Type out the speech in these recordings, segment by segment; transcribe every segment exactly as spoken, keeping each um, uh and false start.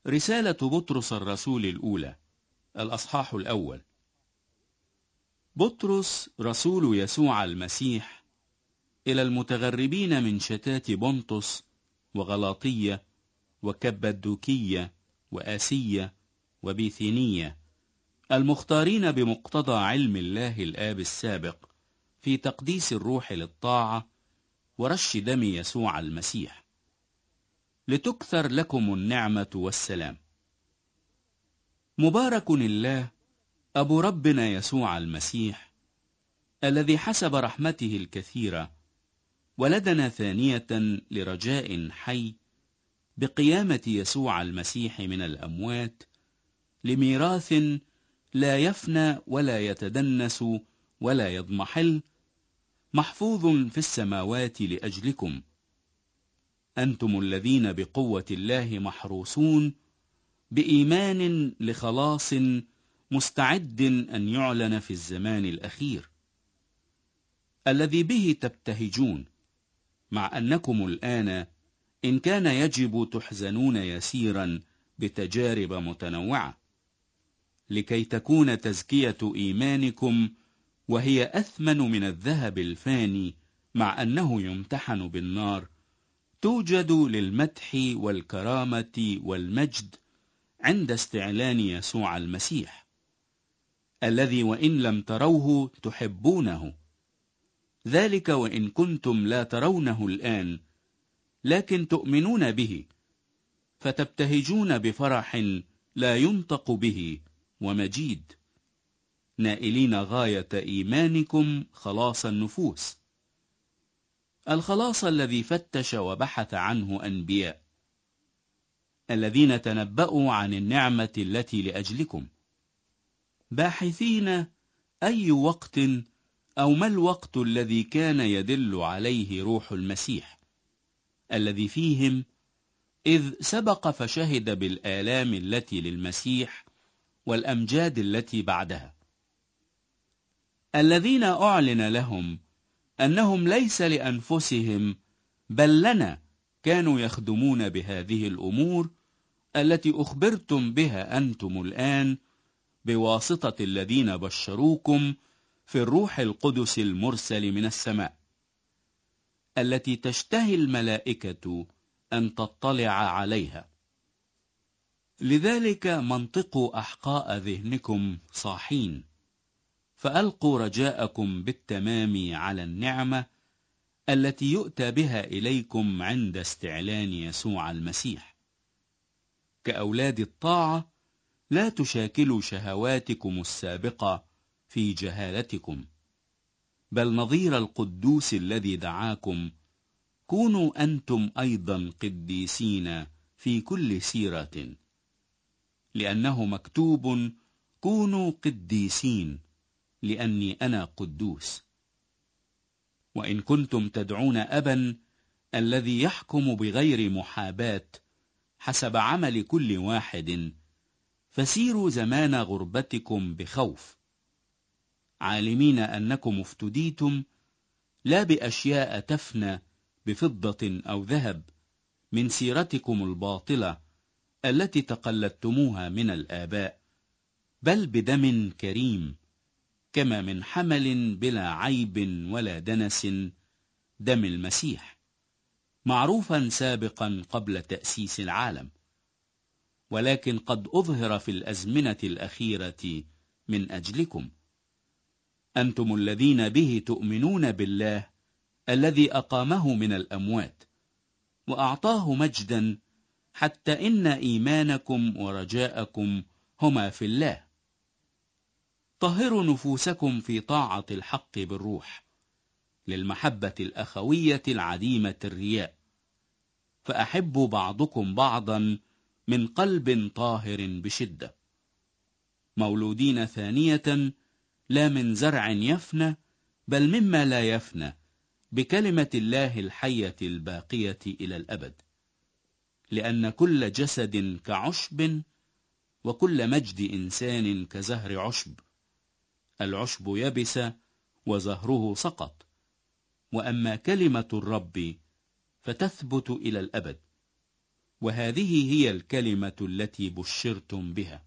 رسالة بطرس الرسول الأولى، الأصحاح الأول. بطرس رسول يسوع المسيح إلى المتغربين من شتات بنطس وغلاطية وكبدوكية وآسية وبيثينية، المختارين بمقتضى علم الله الآب السابق في تقديس الروح للطاعة ورش دم يسوع المسيح، لتكثر لكم النعمة والسلام. مبارك الله أبو ربنا يسوع المسيح، الذي حسب رحمته الكثيرة ولدنا ثانية لرجاء حي بقيامة يسوع المسيح من الأموات، لميراث لا يفنى ولا يتدنس ولا يضمحل، محفوظ في السماوات لأجلكم، أنتم الذين بقوة الله محروسون بإيمان لخلاص مستعد أن يعلن في الزمان الأخير، الذي به تبتهجون، مع أنكم الآن إن كان يجب تحزنون يسيرا بتجارب متنوعة، لكي تكون تزكية إيمانكم، وهي أثمن من الذهب الفاني مع أنه يمتحن بالنار، توجد للمدح والكرامة والمجد عند استعلان يسوع المسيح، الذي وإن لم تروه تحبونه، ذلك وإن كنتم لا ترونه الآن لكن تؤمنون به، فتبتهجون بفرح لا ينطق به ومجيد، نائلين غاية إيمانكم خلاص النفوس، الخلاص الذي فتش وبحث عنه أنبياء، الذين تنبأوا عن النعمة التي لأجلكم، باحثين أي وقت أو ما الوقت الذي كان يدل عليه روح المسيح، الذي فيهم إذ سبق فشهد بالآلام التي للمسيح والأمجاد التي بعدها، الذين أعلن لهم أنهم ليس لأنفسهم بل لنا كانوا يخدمون بهذه الأمور التي أخبرتم بها أنتم الآن بواسطة الذين بشروكم في الروح القدس المرسل من السماء، التي تشتهي الملائكة أن تطلع عليها. لذلك منطقوا أحقاء ذهنكم صاحين، فألقوا رجاءكم بالتمام على النعمة التي يؤتى بها إليكم عند استعلان يسوع المسيح. كأولاد الطاعة لا تشاكلوا شهواتكم السابقة في جهالتكم، بل نظير القدوس الذي دعاكم كونوا أنتم أيضا قديسين في كل سيرة، لأنه مكتوب: كونوا قديسين لأني أنا قدوس. وإن كنتم تدعون أبا الذي يحكم بغير محاباة حسب عمل كل واحد، فسيروا زمان غربتكم بخوف، عالمين أنكم افتديتم لا بأشياء تفنى بفضة أو ذهب من سيرتكم الباطلة التي تقلدتموها من الآباء، بل بدم كريم كما من حمل بلا عيب ولا دنس، دم المسيح، معروفا سابقا قبل تأسيس العالم، ولكن قد أظهر في الأزمنة الأخيرة من أجلكم، أنتم الذين به تؤمنون بالله الذي أقامه من الأموات وأعطاه مجدا، حتى إن إيمانكم ورجاءكم هما في الله. طهروا نفوسكم في طاعة الحق بالروح، للمحبة الأخوية العديمة الرياء، فأحبوا بعضكم بعضا من قلب طاهر بشدة، مولودين ثانية لا من زرع يفنى بل مما لا يفنى، بكلمة الله الحية الباقية إلى الأبد، لأن كل جسد كعشب، وكل مجد إنسان كزهر عشب، العشب يبس وزهره سقط، وأما كلمة الرب فتثبت إلى الأبد. وهذه هي الكلمة التي بشرتم بها.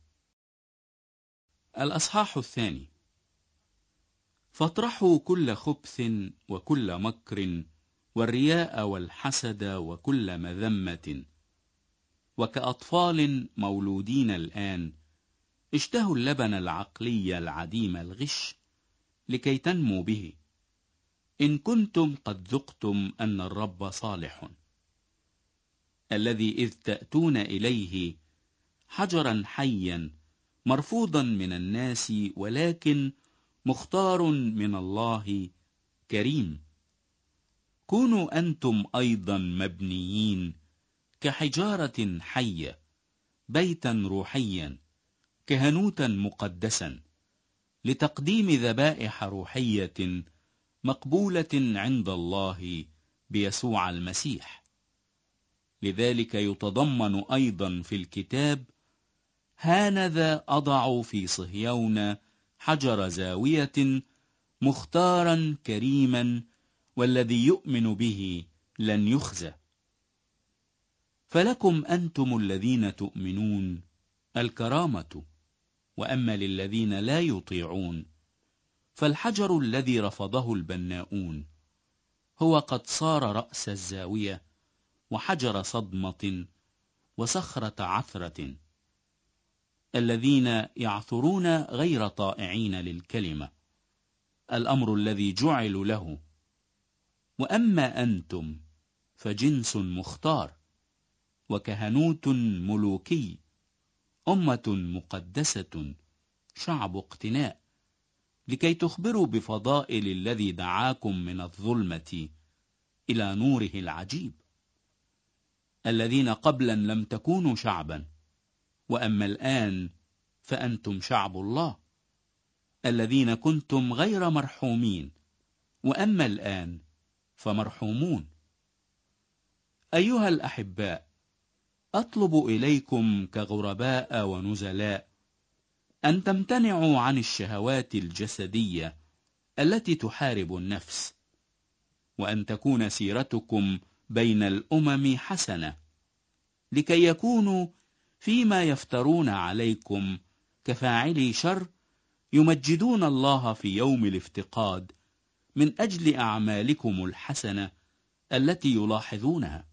الأصحاح الثاني. فاطرحوا كل خبث وكل مكر والرياء والحسد وكل مذمة، وكأطفال مولودين الآن اشتهوا اللبن العقلي العديم الغش لكي تنموا به، إن كنتم قد ذقتم أن الرب صالح، الذي إذ تأتون إليه حجرا حيا مرفوضا من الناس ولكن مختار من الله كريم، كونوا أنتم أيضا مبنيين كحجارة حية بيتا روحيا كهنوتا مقدسا لتقديم ذبائح روحية مقبولة عند الله بيسوع المسيح. لذلك يتضمن أيضا في الكتاب: هانذا أضع في صهيون حجر زاوية مختارا كريما، والذي يؤمن به لن يخزى. فلكم أنتم الذين تؤمنون الكرامة، وأما للذين لا يطيعون فالحجر الذي رفضه البناؤون هو قد صار رأس الزاوية وحجر صدمة وصخرة عثرة، الذين يعثرون غير طائعين للكلمة، الأمر الذي جعلوا له. وأما أنتم فجنس مختار وكهنوت ملوكي، أمة مقدسة، شعب اقتناء، لكي تخبروا بفضائل الذي دعاكم من الظلمة إلى نوره العجيب، الذين قبلا لم تكونوا شعبا، وأما الآن فأنتم شعب الله، الذين كنتم غير مرحومين، وأما الآن فمرحومون. أيها الأحباء، أطلب إليكم كغرباء ونزلاء أن تمتنعوا عن الشهوات الجسدية التي تحارب النفس، وأن تكون سيرتكم بين الأمم حسنة، لكي يكونوا فيما يفترون عليكم كفاعلي شر يمجدون الله في يوم الافتقاد من أجل أعمالكم الحسنة التي يلاحظونها.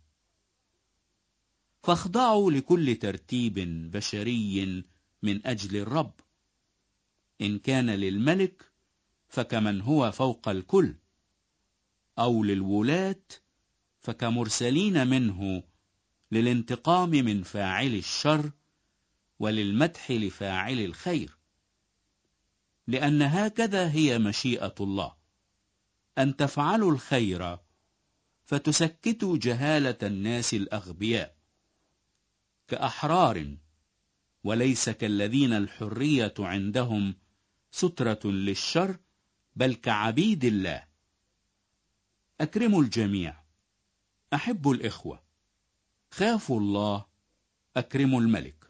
فاخضعوا لكل ترتيب بشري من أجل الرب، إن كان للملك فكمن هو فوق الكل، أو للولاة فكمرسلين منه للانتقام من فاعل الشر وللمدح لفاعل الخير، لأن هكذا هي مشيئة الله، أن تفعلوا الخير فتسكتوا جهالة الناس الأغبياء، كأحرار وليس كالذين الحرية عندهم سترة للشر، بل كعبيد الله. أكرموا الجميع، أحبوا الإخوة، خافوا الله، أكرموا الملك.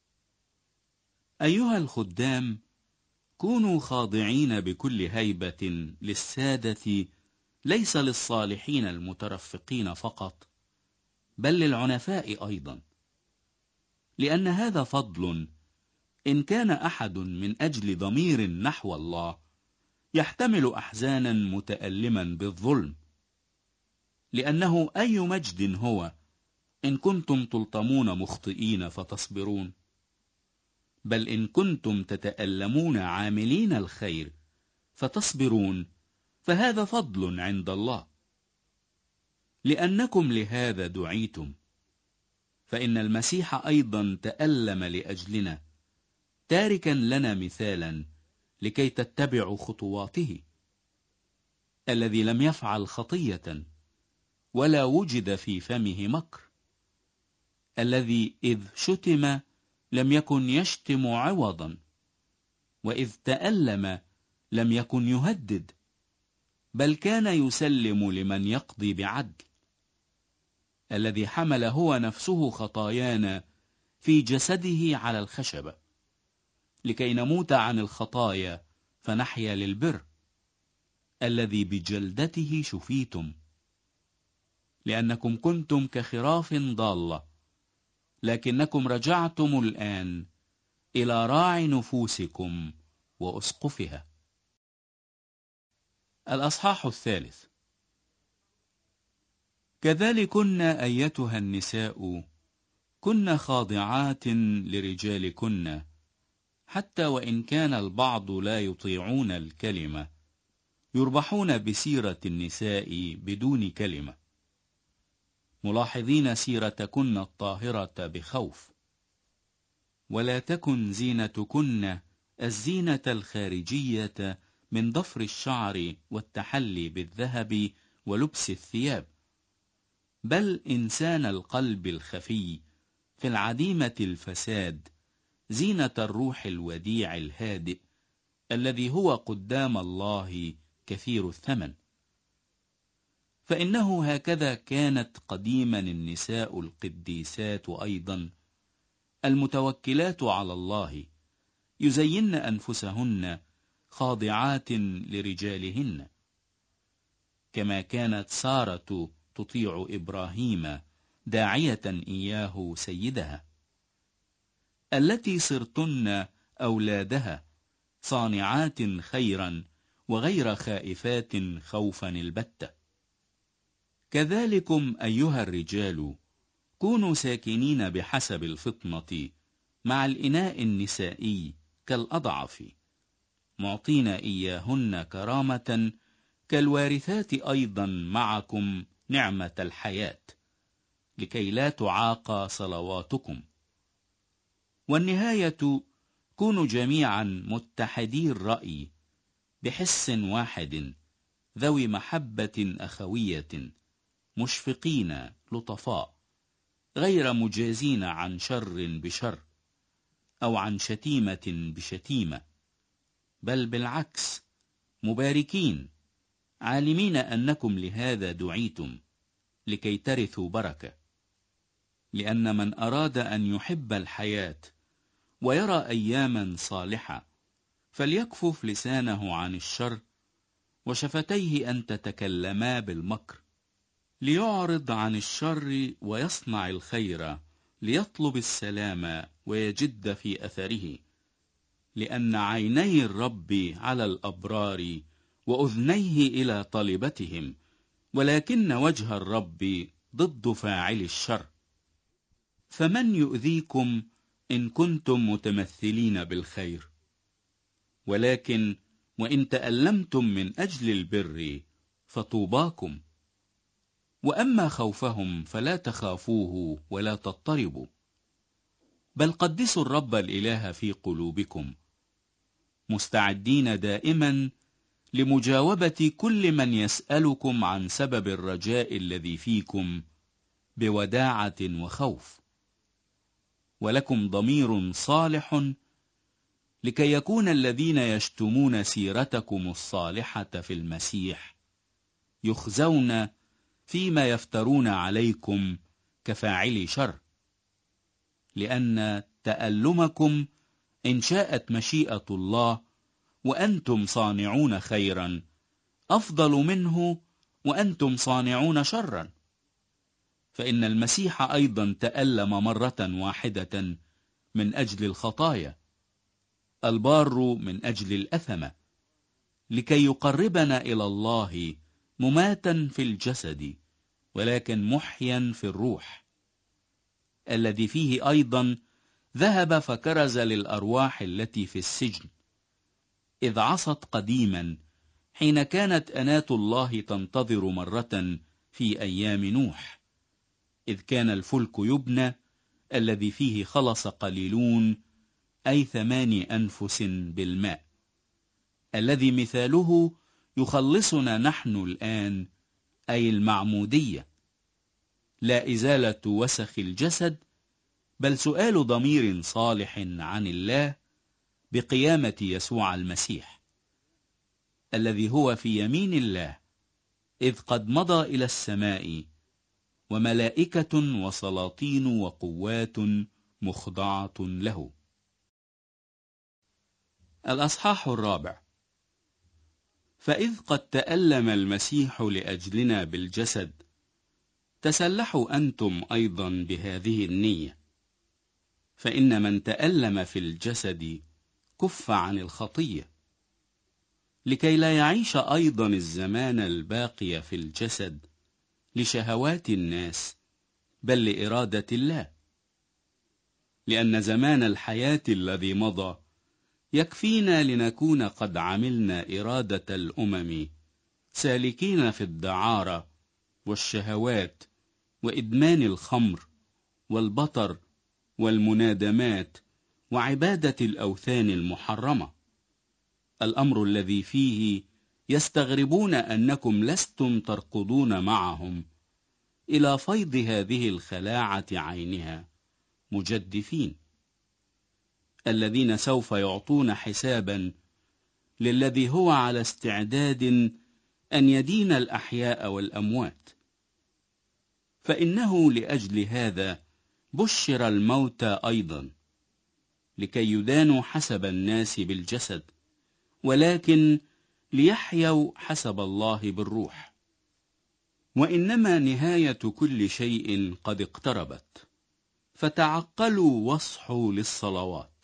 أيها الخدام، كونوا خاضعين بكل هيبة للسادة، ليس للصالحين المترفقين فقط، بل للعنفاء أيضا، لأن هذا فضل إن كان أحد من أجل ضمير نحو الله يحتمل أحزانا متألما بالظلم، لأنه أي مجد هو إن كنتم تلطمون مخطئين فتصبرون، بل إن كنتم تتألمون عاملين الخير فتصبرون، فهذا فضل عند الله، لأنكم لهذا دعيتم. فإن المسيح أيضا تألم لأجلنا، تاركا لنا مثالا لكي تتبعوا خطواته، الذي لم يفعل خطية ولا وجد في فمه مكر، الذي إذ شتم لم يكن يشتم عوضا، وإذ تألم لم يكن يهدد، بل كان يسلم لمن يقضي بعدل، الذي حمل هو نفسه خطايانا في جسده على الخشبة، لكي نموت عن الخطايا فنحيا للبر، الذي بجلدته شفيتم، لأنكم كنتم كخراف ضالة لكنكم رجعتم الآن إلى راعي نفوسكم وأسقفها. الأصحاح الثالث. كذلكن أيتها النساء كن خاضعات لرجالكن، حتى وإن كان البعض لا يطيعون الكلمة، يربحون بسيرة النساء بدون كلمة، ملاحظين سيرتكن الطاهرة بخوف. ولا تكن زينتكن الزينة الخارجية من ضفر الشعر والتحلي بالذهب ولبس الثياب، بل إنسان القلب الخفي في العديمة الفساد، زينة الروح الوديع الهادئ الذي هو قدام الله كثير الثمن. فإنه هكذا كانت قديما النساء القديسات أيضا، المتوكلات على الله، يزين أنفسهن خاضعات لرجالهن، كما كانت سارة تطيع إبراهيم داعية إياه سيدها، التي صرتن أولادها صانعات خيرا وغير خائفات خوفا البتة. كذلكم أيها الرجال كونوا ساكنين بحسب الفطنة مع الإناء النسائي كالأضعف، معطين إياهن كرامة كالوارثات أيضا معكم نعمة الحياة، لكي لا تعاق صلواتكم. والنهاية كونوا جميعا متحدي الرأي بحس واحد، ذوي محبة أخوية، مشفقين لطفاء، غير مجازين عن شر بشر أو عن شتيمة بشتيمة، بل بالعكس مباركين، عالمين أنكم لهذا دعيتم، لكي ترثوا بركة. لأن من أراد أن يحب الحياة ويرى أياما صالحة، فليكفف لسانه عن الشر وشفتيه أن تتكلما بالمكر، ليعرض عن الشر ويصنع الخير، ليطلب السلام ويجد في أثره. لأن عيني الرب على الأبرار وأذنيه إلى طلبتهم، ولكن وجه الرب ضد فاعل الشر. فمن يؤذيكم إن كنتم متمثلين بالخير؟ ولكن وإن تألمتم من أجل البر فطوباكم. وأما خوفهم فلا تخافوه ولا تضطربوا، بل قدسوا الرب الإله في قلوبكم، مستعدين دائما لمجاوبة كل من يسألكم عن سبب الرجاء الذي فيكم بوداعة وخوف، ولكم ضمير صالح، لكي يكون الذين يشتمون سيرتكم الصالحة في المسيح يخزون فيما يفترون عليكم كفاعلي شر. لأن تألمكم إن شاءت مشيئة الله وأنتم صانعون خيرا أفضل منه وأنتم صانعون شرا. فإن المسيح أيضا تألم مرة واحدة من أجل الخطايا، البار من أجل الأثمة، لكي يقربنا إلى الله مماتا في الجسد ولكن محيا في الروح، الذي فيه أيضا ذهب فكرز للأرواح التي في السجن، إذ عصت قديما حين كانت أناة الله تنتظر مرة في أيام نوح، إذ كان الفلك يبنى الذي فيه خلص قليلون، أي ثماني أنفس بالماء، الذي مثاله يخلصنا نحن الآن، أي المعمودية، لا إزالة وسخ الجسد، بل سؤال ضمير صالح عن الله بقيامة يسوع المسيح، الذي هو في يمين الله، إذ قد مضى إلى السماء، وملائكة وسلاطين وقوات مخضعة له. الأصحاح الرابع. فإذ قد تألم المسيح لأجلنا بالجسد، تسلحوا أنتم أيضا بهذه النية، فإن من تألم في الجسد كف عن الخطية، لكي لا يعيش أيضا الزمان الباقي في الجسد لشهوات الناس، بل لإرادة الله. لأن زمان الحياة الذي مضى يكفينا لنكون قد عملنا إرادة الأمم، سالكين في الدعارة والشهوات وإدمان الخمر والبطر والمنادمات وعبادة الأوثان المحرمة، الأمر الذي فيه يستغربون أنكم لستم تركضون معهم إلى فيض هذه الخلاعة عينها مجدفين، الذين سوف يعطون حسابا للذي هو على استعداد أن يدين الأحياء والأموات. فإنه لأجل هذا بشر الموتى أيضا، لكي يدانوا حسب الناس بالجسد، ولكن ليحيوا حسب الله بالروح. وإنما نهاية كل شيء قد اقتربت، فتعقلوا واصحوا للصلوات.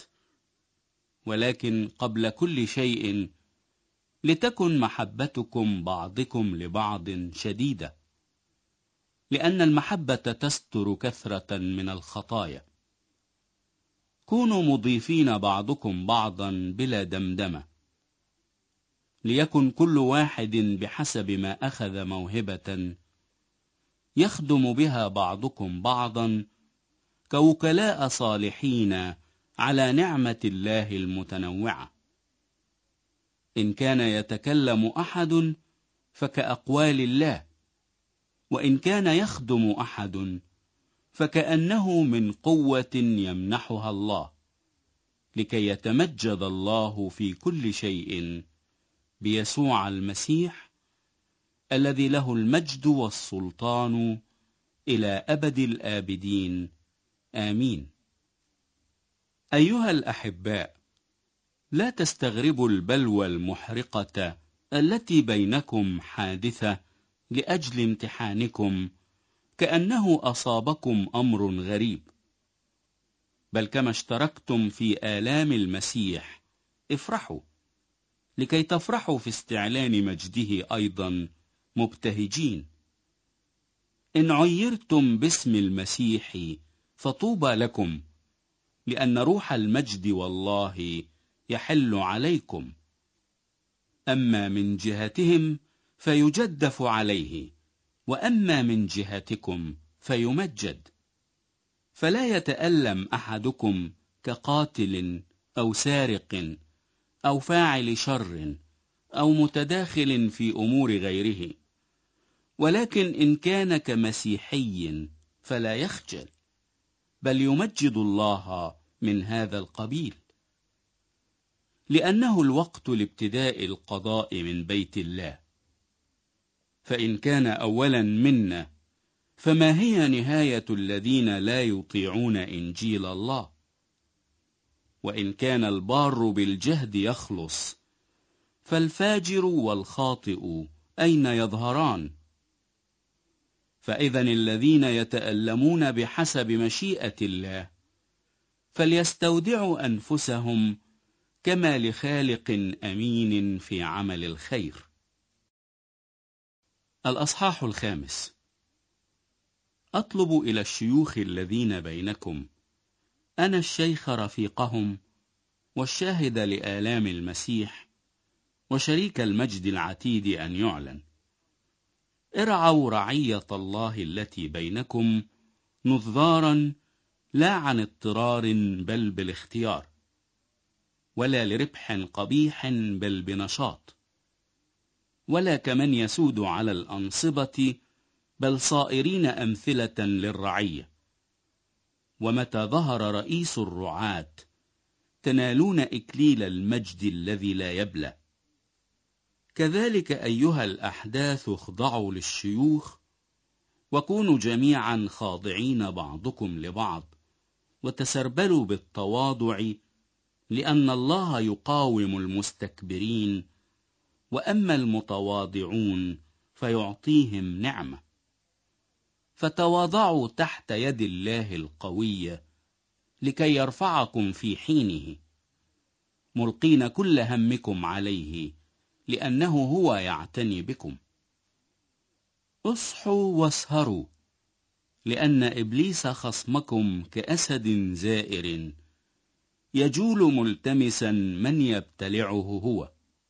ولكن قبل كل شيء لتكن محبتكم بعضكم لبعض شديدة، لأن المحبة تستر كثرة من الخطايا. كونوا مضيفين بعضكم بعضا بلا دمدمة، ليكن كل واحد بحسب ما أخذ موهبة يخدم بها بعضكم بعضا كوكلاء صالحين على نعمة الله المتنوعة. إن كان يتكلم أحد فكأقوال الله، وإن كان يخدم أحد فكأنه من قوة يمنحها الله، لكي يتمجد الله في كل شيء بيسوع المسيح، الذي له المجد والسلطان إلى أبد الآبدين. آمين. أيها الأحباء، لا تستغربوا البلوى المحرقة التي بينكم حادثة لأجل امتحانكم كأنه أصابكم أمر غريب، بل كما اشتركتم في آلام المسيح افرحوا، لكي تفرحوا في استعلان مجده أيضا مبتهجين. إن عيرتم باسم المسيح فطوبى لكم، لأن روح المجد والله يحل عليكم. أما من جهتهم فيجدف عليه، وأما من جهتكم فيمجد. فلا يتألم أحدكم كقاتل أو سارق أو فاعل شر أو متداخل في أمور غيره، ولكن إن كان كمسيحي فلا يخجل، بل يمجد الله من هذا القبيل، لأنه الوقت لابتداء القضاء من بيت الله. فإن كان أولا منا، فما هي نهاية الذين لا يطيعون إنجيل الله؟ وإن كان البار بالجهد يخلص، فالفاجر والخاطئ أين يظهران؟ فإذن الذين يتألمون بحسب مشيئة الله فليستودعوا أنفسهم كما لخالق أمين في عمل الخير. الأصحاح الخامس. أطلب إلى الشيوخ الذين بينكم، أنا الشيخ رفيقهم والشاهد لآلام المسيح وشريك المجد العتيد أن يعلن، ارعوا رعية الله التي بينكم نظارا، لا عن اضطرار بل بالاختيار، ولا لربح قبيح بل بنشاط، ولا كمن يسود على الأنصبة، بل صائرين أمثلة للرعية. ومتى ظهر رئيس الرعاة تنالون إكليل المجد الذي لا يبلى. كذلك أيها الأحداث اخضعوا للشيوخ، وكونوا جميعا خاضعين بعضكم لبعض، وتسربلوا بالتواضع، لأن الله يقاوم المستكبرين، وأما المتواضعون فيعطيهم نعمة. فتواضعوا تحت يد الله القوية، لكي يرفعكم في حينه، ملقين كل همكم عليه لأنه هو يعتني بكم. اصحوا واسهروا، لأن إبليس خصمكم كأسد زائر يجول ملتمسا من يبتلعه هو،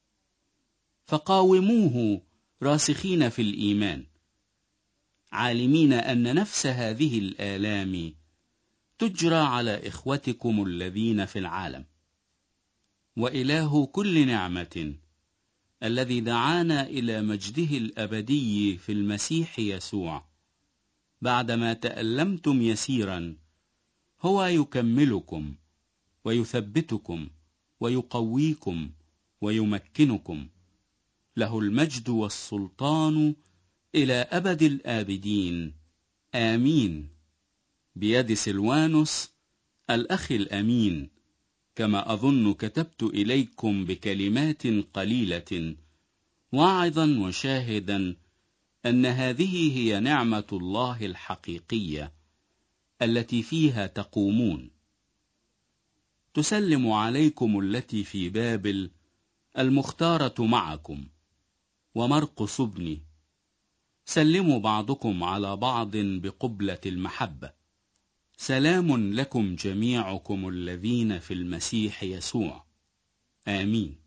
فقاوموه راسخين في الإيمان، عالمين أن نفس هذه الآلام تجرى على إخوتكم الذين في العالم. وإله كل نعمة الذي دعانا إلى مجده الأبدي في المسيح يسوع بعدما تألمتم يسيرا، هو يكملكم ويثبتكم ويقويكم ويمكنكم. له المجد والسلطان إلى أبد الآبدين، آمين. بيد سلوانوس الأخ الأمين، كما أظن كتبت إليكم بكلمات قليلة واعظا وشاهدا أن هذه هي نعمة الله الحقيقية التي فيها تقومون. تسلم عليكم التي في بابل المختارة معكم، ومرقس ابني. سلموا بعضكم على بعض بقبلة المحبة. سلام لكم جميعكم الذين في المسيح يسوع، آمين.